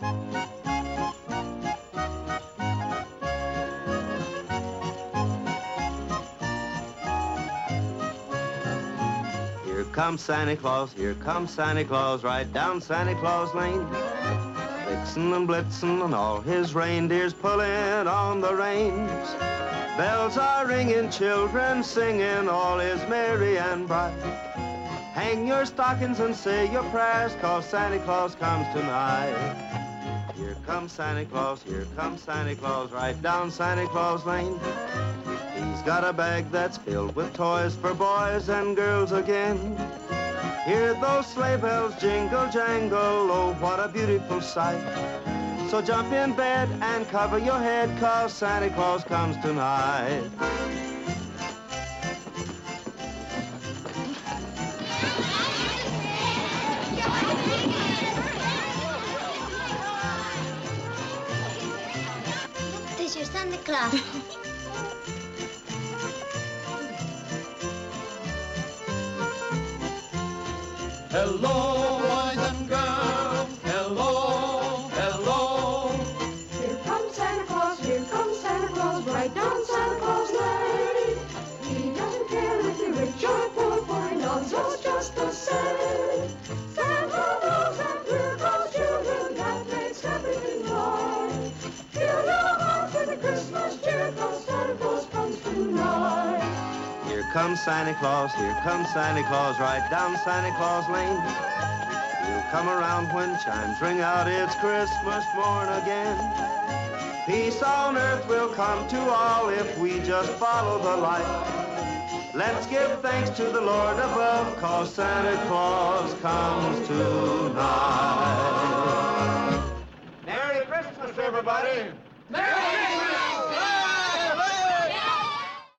Here comes Santa Claus, right down Santa Claus Lane. Vixen and Blitzen and all his reindeers pulling on the reins. Bells are ringing, children singing, all is merry and bright. Hang your stockings and say your prayers, 'cause Santa Claus comes tonight. Here comes Santa Claus, right down Santa Claus Lane. He's got a bag that's filled with toys for boys and girls again. Hear those sleigh bells jingle, jangle, oh, what a beautiful sight. So jump in bed and cover your head, 'cause Santa Claus comes tonight. This is Santa Claus. Hello, boys and girls, hello, hello. Here comes Santa Claus, right down Santa Claus Lane. He doesn't care if you're rich or poor, for he loves us just the same. Santa Claus and here comes children, that makes everything right. Fill your hearts with a Christmas cheer, 'cause Santa Claus comes tonight. Here comes Santa Claus, right down Santa Claus Lane. He'll come around when chimes ring out, it's Christmas morn again. Peace on earth will come to all if we just follow the light. Let's give thanks to the Lord above, 'cause Santa Claus comes tonight. Merry Christmas, everybody! Merry